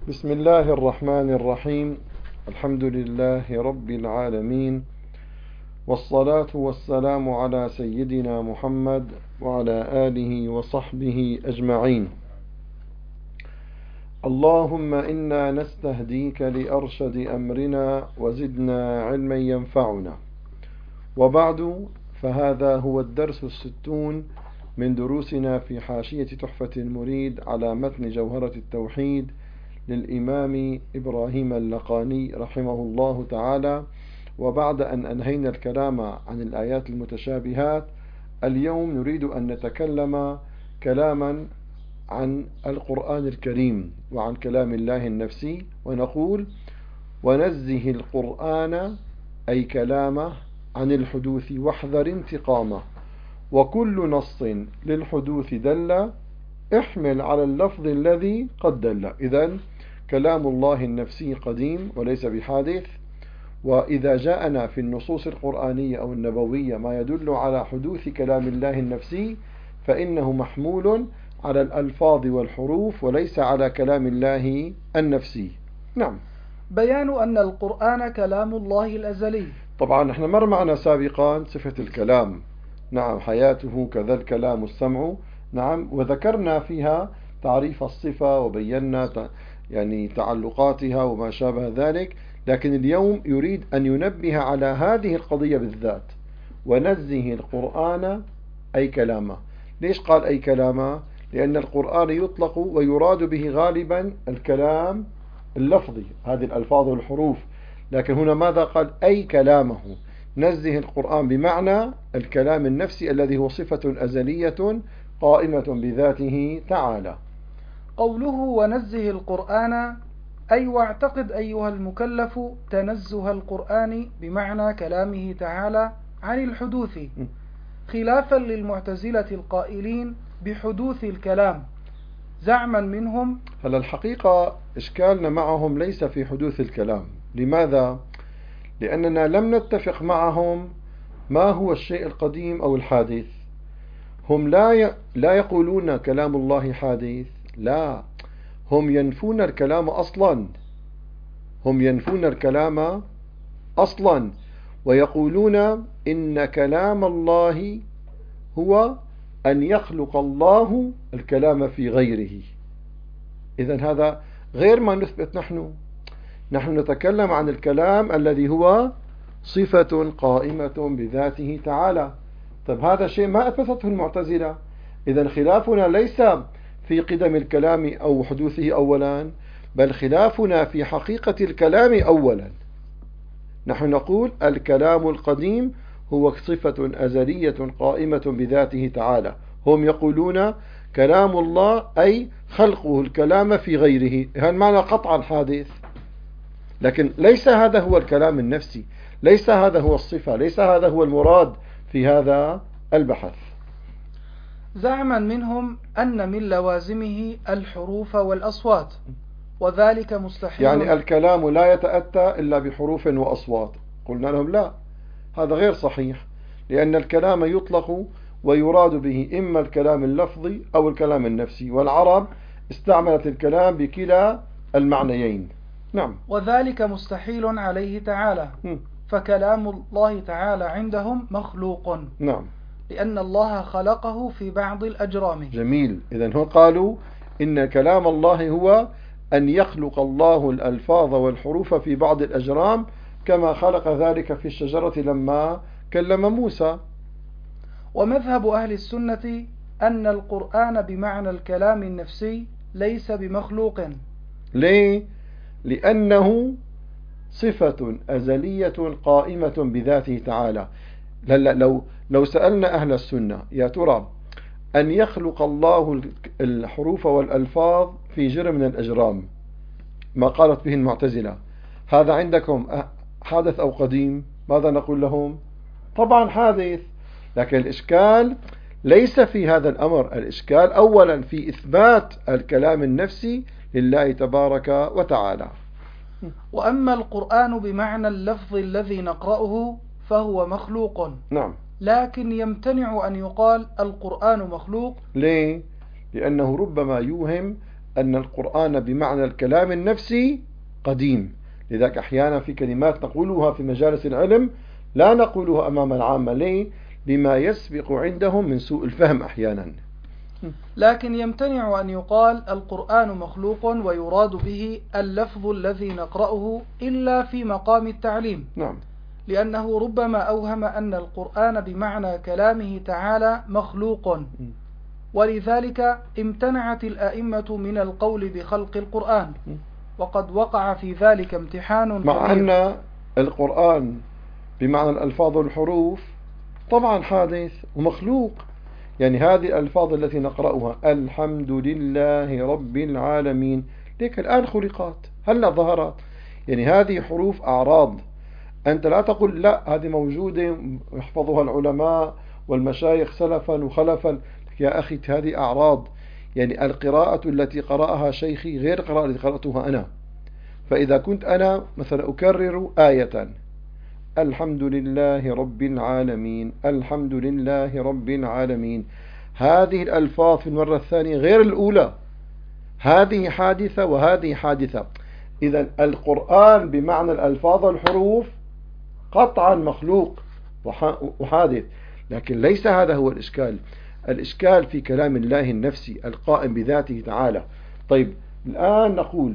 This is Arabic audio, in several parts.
بسم الله الرحمن الرحيم. الحمد لله رب العالمين، والصلاة والسلام على سيدنا محمد وعلى آله وصحبه أجمعين. اللهم إنا نستهديك لأرشد أمرنا وزدنا علما ينفعنا. وبعد، فهذا هو الدرس 60 من دروسنا في حاشية تحفة المريد على متن جوهرة التوحيد للإمام إبراهيم اللقاني رحمه الله تعالى. وبعد أن أنهينا الكلام عن الآيات المتشابهات، اليوم نريد أن نتكلم كلاما عن القرآن الكريم وعن كلام الله النفسي، ونقول: ونزه القرآن أي كلامه عن الحدوث واحذر انتقامه، وكل نص للحدوث دل، احمل على اللفظ الذي قد دل. إذن كلام الله النفسي قديم وليس بحادث، وإذا جاءنا في النصوص القرآنية أو النبوية ما يدل على حدوث كلام الله النفسي فإنه محمول على الألفاظ والحروف وليس على كلام الله النفسي. نعم. بيان أن القرآن كلام الله الأزلي. طبعا نحن مر معنا سابقا صفة الكلام، نعم، حياته كذا الكلام السمع، نعم، وذكرنا فيها تعريف الصفة وبينا تعلقاتها وما شابه ذلك. لكن اليوم يريد أن ينبه على هذه القضية بالذات: ونزه القرآن أي كلامه. ليش قال أي كلامه؟ لأن القرآن يطلق ويراد به غالبا الكلام اللفظي، هذه الألفاظ والحروف، لكن هنا ماذا قال؟ أي كلامه. نزه القرآن بمعنى الكلام النفسي الذي هو صفة أزلية قائمة بذاته تعالى. قوله ونزه القرآن أي واعتقد أيها المكلف تنزه القرآن بمعنى كلامه تعالى عن الحدوث، خلافا للمعتزلة القائلين بحدوث الكلام زعما منهم. هل الحقيقة إشكالنا معهم ليس في حدوث الكلام. لماذا؟ لأننا لم نتفق معهم ما هو الشيء القديم أو الحادث. هم لا يقولون كلام الله حادث، لا، هم ينفون الكلام أصلا، هم ينفون الكلام أصلا، ويقولون إن كلام الله هو أن يخلق الله الكلام في غيره. إذن هذا غير ما نثبت نحن نتكلم عن الكلام الذي هو صفة قائمة بذاته تعالى. طيب هذا شيء ما أثبته المعتزلة. إذن خلافنا ليس في قدم الكلام أو حدوثه أولا، بل خلافنا في حقيقة الكلام أولا. نحن نقول الكلام القديم هو صفة أزلية قائمة بذاته تعالى. هم يقولون كلام الله أي خلقه الكلام في غيره، هذا معنى قطعا حادث. لكن ليس هذا هو الكلام النفسي، ليس هذا هو الصفة، ليس هذا هو المراد في هذا البحث. زعما منهم أن من لوازمه الحروف والأصوات، وذلك مستحيل. يعني الكلام لا يتأتى إلا بحروف وأصوات. قلنا لهم لا، هذا غير صحيح، لأن الكلام يطلق ويراد به إما الكلام اللفظي أو الكلام النفسي، والعرب استعملت الكلام بكلا المعنيين. نعم. وذلك مستحيل عليه تعالى، فكلام الله تعالى عندهم مخلوق. نعم. لأن الله خلقه في بعض الأجرام. جميل. إذن هم قالوا إن كلام الله هو أن يخلق الله الألفاظ والحروف في بعض الأجرام، كما خلق ذلك في الشجرة لما كلم موسى. ومذهب أهل السنة أن القرآن بمعنى الكلام النفسي ليس بمخلوق. ليه؟ لأنه صفة أزلية قائمة بذاته تعالى. لو سألنا أهل السنة: يا ترى أن يخلق الله الحروف والألفاظ في جرم من الأجرام، ما قالت به المعتزلة، هذا عندكم حادث أو قديم؟ ماذا نقول لهم؟ طبعا حادث. لكن الإشكال ليس في هذا الأمر، الإشكال أولا في إثبات الكلام النفسي لله تبارك وتعالى. وأما القرآن بمعنى اللفظ الذي نقرأه فهو مخلوق. نعم. لكن يمتنع أن يقال القرآن مخلوق. ليه؟ لأنه ربما يوهم أن القرآن بمعنى الكلام النفسي قديم. لذلك أحيانا في كلمات نقولها في مجالس العلم لا نقولها أمام العامة. ليه؟ لما يسبق عندهم من سوء الفهم أحيانا. لكن يمتنع أن يقال القرآن مخلوق ويراد به اللفظ الذي نقرأه إلا في مقام التعليم. نعم. لأنه ربما أوهم أن القرآن بمعنى كلامه تعالى مخلوق، ولذلك امتنعت الأئمة من القول بخلق القرآن، وقد وقع في ذلك امتحان مع كبير. أن القرآن بمعنى الألفاظ والحروف طبعا حادث ومخلوق. يعني هذه الألفاظ التي نقرأها الحمد لله رب العالمين ليك الآن خلقت، هلا ظهرت. يعني هذه حروف أعراض، أنت لا تقول لا هذه موجودة يحفظها العلماء والمشايخ سلفا وخلفا. يا أخي هذه أعراض. يعني القراءة التي قرأها شيخي غير القراءة التي قرأتها أنا. فإذا كنت أنا مثلا أكرر آية الحمد لله رب العالمين الحمد لله رب العالمين، هذه الألفاظ في المرة الثانية غير الأولى، هذه حادثة وهذه حادثة. إذا القرآن بمعنى الألفاظ والحروف قطعا مخلوق وحادث، لكن ليس هذا هو الإشكال. الإشكال في كلام الله النفسي القائم بذاته تعالى. طيب الآن نقول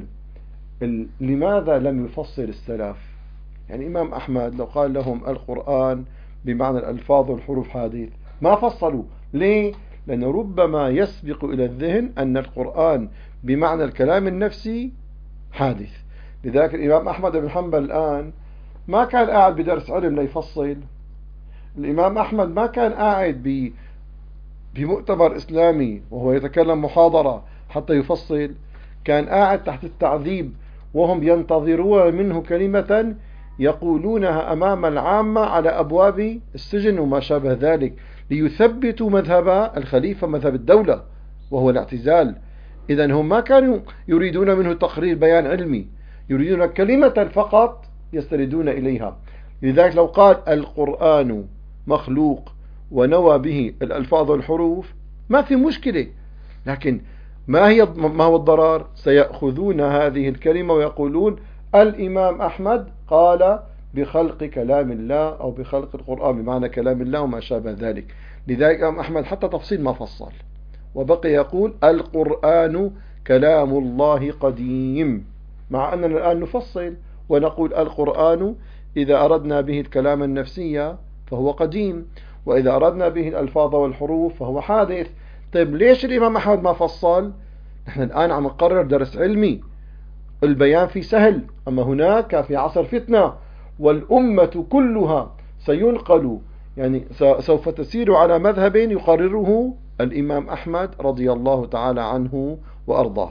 لماذا لم يفصل السلف؟ يعني إمام أحمد لو قال لهم القرآن بمعنى الألفاظ والحروف حادث ما فصلوا. ليه؟ لأنه ربما يسبق إلى الذهن أن القرآن بمعنى الكلام النفسي حادث. لذلك الإمام أحمد بن حنبل الآن ما كان قاعد بدرس علم ليفصل. الإمام أحمد ما كان قاعد بمؤتمر إسلامي وهو يتكلم محاضرة حتى يفصل. كان قاعد تحت التعذيب وهم ينتظرون منه كلمة يقولونها أمام العامة على أبواب السجن وما شابه ذلك، ليثبتوا مذهب الخليفة، مذهب الدولة، وهو الاعتزال. إذن هم ما كانوا يريدون منه تقرير بيان علمي، يريدون كلمة فقط يستندون إليها. لذلك لو قال القرآن مخلوق ونوى به الألفاظ والحروف ما في مشكلة، لكن ما هو الضرر؟ سيأخذون هذه الكلمة ويقولون الإمام أحمد قال بخلق كلام الله أو بخلق القرآن بمعنى كلام الله وما شابه ذلك. لذلك الإمام أحمد حتى تفصيل ما فصل، وبقي يقول القرآن كلام الله قديم، مع أننا الآن نفصل ونقول القرآن إذا أردنا به الكلام النفسي فهو قديم، وإذا أردنا به الألفاظ والحروف فهو حادث. طيب ليش الإمام أحمد ما فصل؟ نحن الآن عم نقرر درس علمي، البيان فيه سهل، أما هناك في عصر فتنة والأمة كلها سينقل، يعني سوف تسير على مذهب يقرره الإمام أحمد رضي الله تعالى عنه وأرضاه.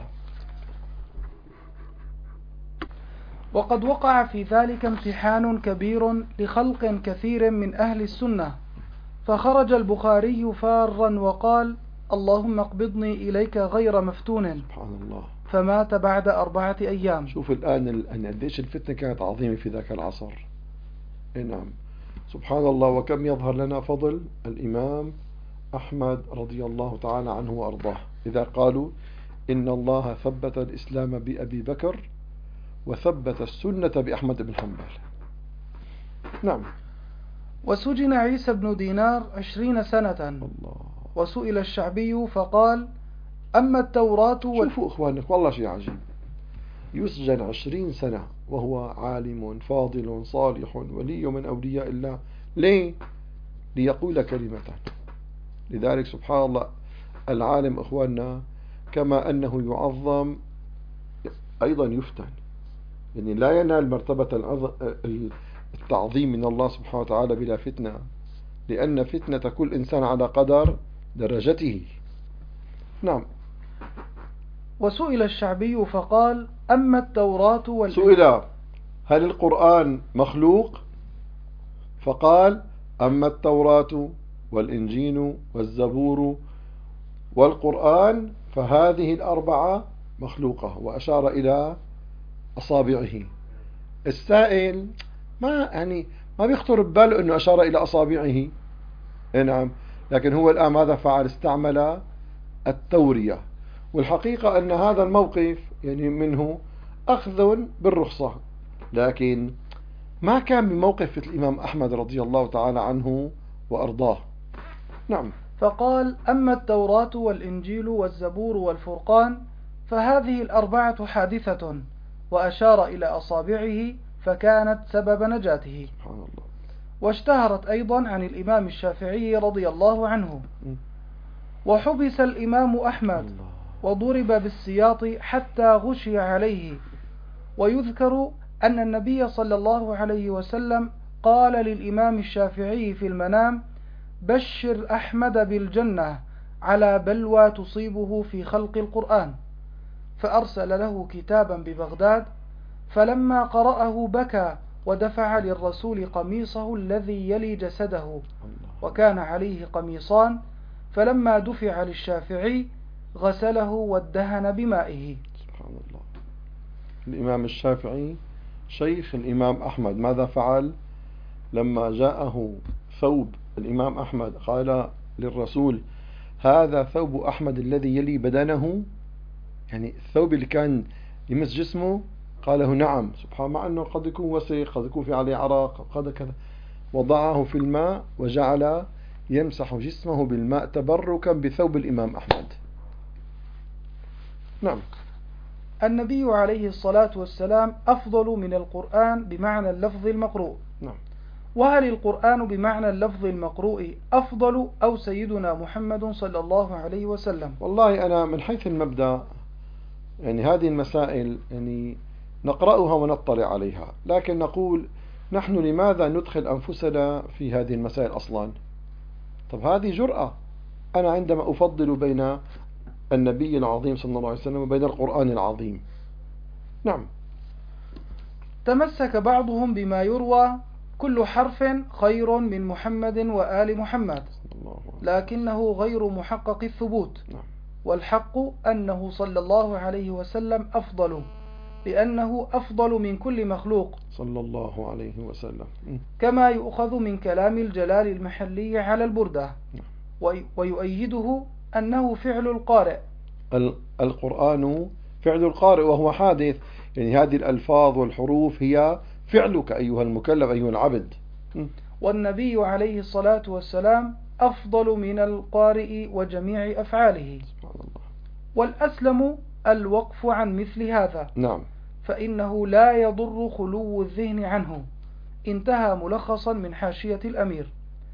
وقد وقع في ذلك امتحان كبير لخلق كثير من أهل السنة، فخرج البخاري فارا وقال اللهم اقبضني إليك غير مفتون، سبحان الله، فمات بعد 4 أيام. شوف الآن قديش الفتنة كانت عظيمة في ذاك العصر. نعم سبحان الله. وكم يظهر لنا فضل الإمام أحمد رضي الله تعالى عنه وأرضاه، إذا قالوا إن الله ثبت الإسلام بأبي بكر وثبت السنة بأحمد بن حنبل. نعم. وسجن عيسى بن دينار 20 سنة. الله. وسئل الشعبي فقال أما التوراة شوفوا إخوانك والله شيء عجيب، يسجن 20 سنة وهو عالم فاضل صالح ولي من أولياء الله. ليه؟ ليقول كلمة. لذلك سبحان الله العالم إخواننا كما أنه يعظم أيضا يفتن، يعني لا ينال مرتبة التعظيم من الله سبحانه وتعالى بلا فتنة، لأن فتنة كل إنسان على قدر درجته. نعم. وسئل الشعبي فقال أما التوراة سئل هل القرآن مخلوق؟ فقال أما التوراة والإنجيل والزبور والقرآن فهذه الأربعة مخلوقة، وأشار إلى أصابعه. السائل ما بيخطر بباله أنه أشار إلى أصابعه. نعم. لكن هو الآن ماذا فعل؟ استعمل التورية، والحقيقة أن هذا الموقف يعني منه أخذ بالرخصة، لكن ما كان بموقف الإمام أحمد رضي الله تعالى عنه وأرضاه. نعم. فقال: أما التوراة والإنجيل والزبور والفرقان فهذه الأربعة حادثة، وأشار إلى أصابعه فكانت سبب نجاته. سبحان الله. واشتهرت أيضا عن الإمام الشافعي رضي الله عنه. وحبس الإمام أحمد وضرب بالسياط حتى غشي عليه. ويذكر أن النبي صلى الله عليه وسلم قال للإمام الشافعي في المنام: بشر أحمد بالجنة على بلوى تصيبه في خلق القرآن. فأرسل له كتابا ببغداد، فلما قرأه بكى ودفع للرسول قميصه الذي يلي جسده، وكان عليه قميصان، فلما دفع للشافعي غسله وادهن بمائه. سبحان الله. الإمام الشافعي شيخ الإمام أحمد ماذا فعل؟ لما جاءه ثوب الإمام أحمد قال للرسول: هذا ثوب أحمد الذي يلي بدنه، يعني الثوب اللي كان يمس جسمه. قاله: نعم. سبحان، مع أنه قد يكون وسخ، قد يكون في عليه عرق، قد كذا. وضعه في الماء وجعل يمسح جسمه بالماء تبركا بثوب الإمام أحمد. نعم. النبي عليه الصلاة والسلام أفضل من القرآن بمعنى اللفظ المقروء. نعم. وهل القرآن بمعنى اللفظ المقروء أفضل أو سيدنا محمد صلى الله عليه وسلم؟ والله أنا من حيث المبدأ يعني هذه المسائل يعني نقرأها ونطلع عليها، لكن نقول نحن لماذا ندخل أنفسنا في هذه المسائل أصلا؟ طب هذه جرأة. أنا عندما أفضل بين النبي العظيم صلى الله عليه وسلم وبين القرآن العظيم. نعم. تمسك بعضهم بما يروى: كل حرف خير من محمد وآل محمد، لكنه غير محقق الثبوت. نعم. والحق أنه صلى الله عليه وسلم أفضل، لأنه أفضل من كل مخلوق صلى الله عليه وسلم، كما يؤخذ من كلام الجلال المحلي على البردة. ويؤيده أنه فعل القارئ. القرآن فعل القارئ وهو حادث، يعني هذه الألفاظ والحروف هي فعلك أيها المكلف أيها العبد. والنبي عليه الصلاة والسلام أفضل من القارئ وجميع أفعاله. سبحان الله. والأسلم الوقف عن مثل هذا. نعم. فإنه لا يضر خلو الذهن عنه. انتهى ملخصا من حاشية الأمير.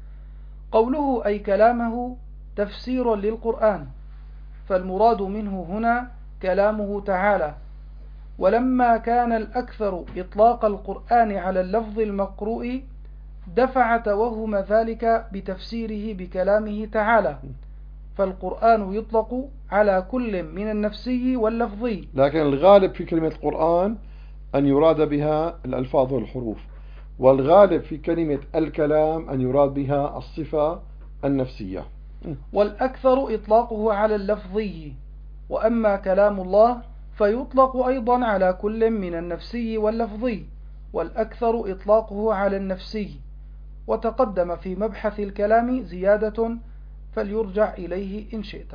قوله أي كلامه تفسير للقرآن، فالمراد منه هنا كلامه تعالى. ولما كان الأكثر إطلاق القرآن على اللفظ المقروء دفع توهم ذلك بتفسيره بكلامه تعالى، فالقرآن يطلق على كل من النفسي واللفظي، لكن الغالب في كلمة القرآن أن يراد بها الألفاظ والحروف، والغالب في كلمة الكلام أن يراد بها الصفة النفسية. والأكثر إطلاقه على اللفظي. وأما كلام الله فيطلق أيضا على كل من النفسي واللفظي، والأكثر إطلاقه على النفسي. وتقدم في مبحث الكلام زيادة فليرجع إليه إن شئت.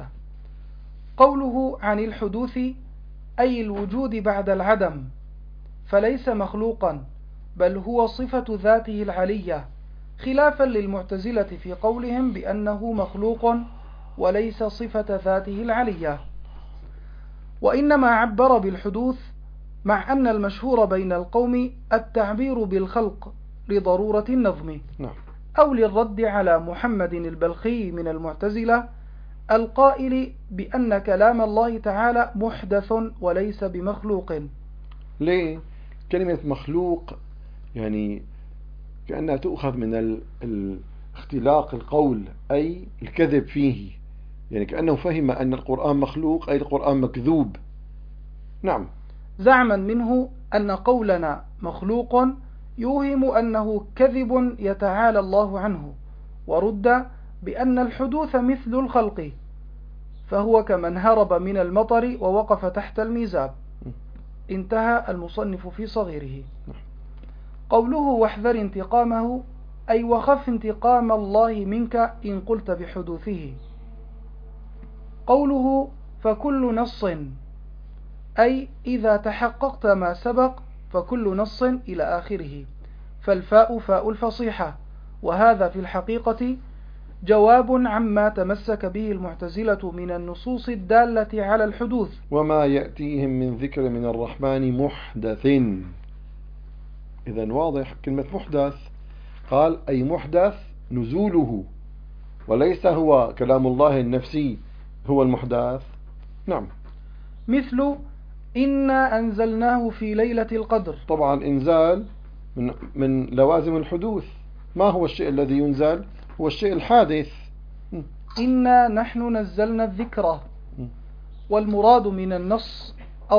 قوله عن الحدوث أي الوجود بعد العدم، فليس مخلوقا بل هو صفة ذاته العلية، خلافا للمعتزلة في قولهم بأنه مخلوق وليس صفة ذاته العلية. وإنما عبر بالحدوث، مع أن المشهور بين القوم التعبير بالخلق لضرورة النظم، أو للرد على محمد البلخي من المعتزلة القائل بأن كلام الله تعالى محدث وليس بمخلوق. ليه؟ كلمة مخلوق يعني كأنها تؤخذ من اختلاق القول، أي الكذب فيه، يعني كأنه فهم أن القرآن مخلوق أي القرآن مكذوب. نعم. زعما منه أن قولنا مخلوق يوهم أنه كذب يتعالى الله عنه، ورد بأن الحدوث مثل الخلق، فهو كمن هرب من المطر ووقف تحت الميزاب. انتهى المصنف في صغيره. قوله واحذر انتقامه أي وخف انتقام الله منك إن قلت بحدوثه. قوله فكل نص، أي إذا تحققت ما سبق فكل نص إلى آخره، فالفاء فاء الفصيحة، وهذا في الحقيقة جواب عما تمسك به المعتزلة من النصوص الدالة على الحدوث. وما يأتيهم من ذكر من الرحمن محدث. إذن واضح كلمة محدث، قال أي محدث نزوله، وليس هو كلام الله النفسي هو المحدث. نعم. مثل إنا أنزلناه في ليلة القدر. طبعا إنزال من لوازم الحدوث. ما هو الشيء الذي ينزل؟ هو الشيء الحادث. إنا نحن نزلنا الذكر، والمراد من النص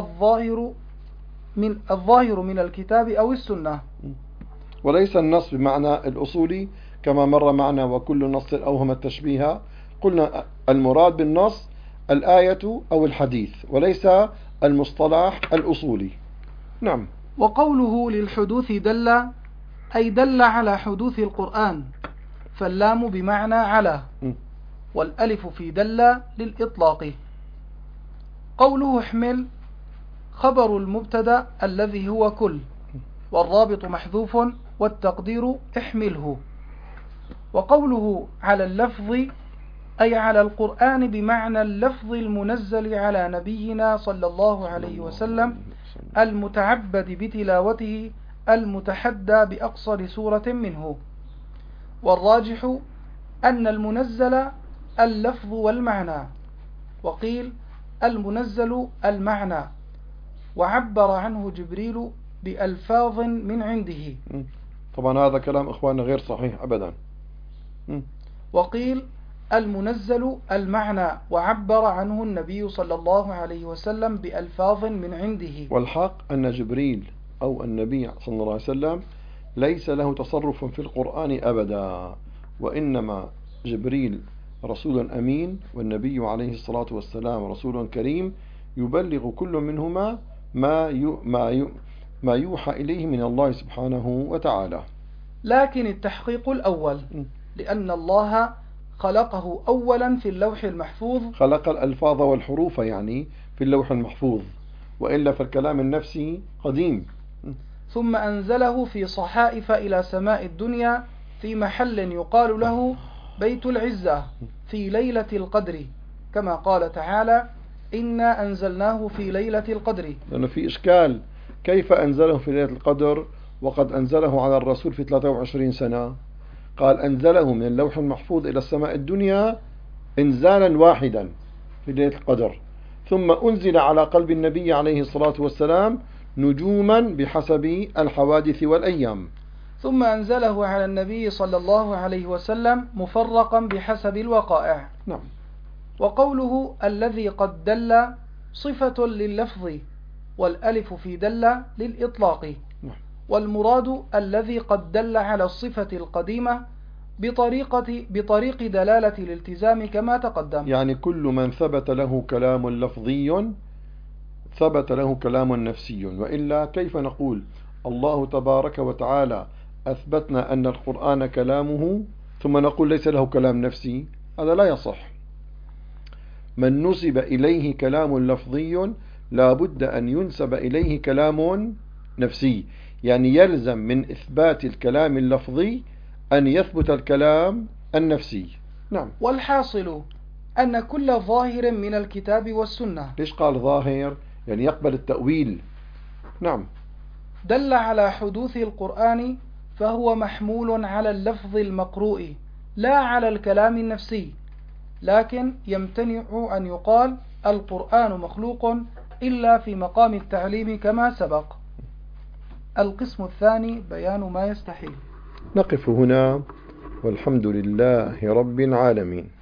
الظاهر من الكتاب أو السنة، وليس النص بمعنى الأصولي كما مر معنا وكل نص أوهم التشبيه. قلنا المراد بالنص الآية أو الحديث، وليس المصطلح الأصولي. نعم. وقوله للحدوث دل، أي دل على حدوث القرآن، فاللام بمعنى على، والألف في دل للإطلاق. قوله احمل خبر المبتدأ الذي هو كل، والرابط محذوف، والتقدير احمله. وقوله على اللفظ، أي على القرآن بمعنى اللفظ المنزل على نبينا صلى الله عليه وسلم، المتعبد بتلاوته، المتحدى بأقصر سورة منه. والراجح أن المنزل اللفظ والمعنى، وقيل المنزل المعنى، وعبر عنه جبريل بألفاظ من عنده. طبعا هذا كلام إخواننا غير صحيح أبدا. وقيل المنزل المعنى، وعبر عنه النبي صلى الله عليه وسلم بألفاظ من عنده. والحق أن جبريل أو النبي صلى الله عليه وسلم ليس له تصرف في القرآن أبدا، وإنما جبريل رسول أمين، والنبي عليه الصلاة والسلام رسول كريم، يبلغ كل منهما ما يوحى إليه من الله سبحانه وتعالى. لكن التحقيق الأول، لأن الله خلقه أولا في اللوح المحفوظ، خلق الألفاظ والحروف يعني في اللوح المحفوظ، وإلا فالكلام النفسي قديم. ثم أنزله في صحائف إلى سماء الدنيا في محل يقال له بيت العزة في ليلة القدر، كما قال تعالى إنا أنزلناه في ليلة القدر. لأنه في إشكال، كيف أنزله في ليلة القدر وقد أنزله على الرسول في 23 سنة؟ قال أنزله من اللوح المحفوظ إلى السماء الدنيا إنزالا واحدا في ليلة القدر، ثم أنزل على قلب النبي عليه الصلاة والسلام نجوما بحسب الحوادث والأيام، ثم أنزله على النبي صلى الله عليه وسلم مفرقا بحسب الوقائع. نعم. وقوله الذي قد دل صفة لللفظ، والألف في دل للإطلاق، والمراد الذي قد دل على الصفة القديمة بطريق دلالة الالتزام كما تقدم. يعني كل من ثبت له كلام لفظي ثبت له كلام نفسي، وإلا كيف نقول الله تبارك وتعالى أثبتنا أن القرآن كلامه ثم نقول ليس له كلام نفسي؟ هذا لا يصح. من نسب إليه كلام لفظي لا بد أن ينسب إليه كلام نفسي، يعني يلزم من إثبات الكلام اللفظي أن يثبت الكلام النفسي. نعم. والحاصل أن كل ظاهر من الكتاب والسنة، ليش قال ظاهر؟ يعني يقبل التأويل. نعم. دل على حدوث القرآن، فهو محمول على اللفظ المقروء لا على الكلام النفسي، لكن يمتنع أن يقال القرآن مخلوق إلا في مقام التعليم كما سبق. القسم الثاني بيان ما يستحيل. نقف هنا، والحمد لله رب العالمين.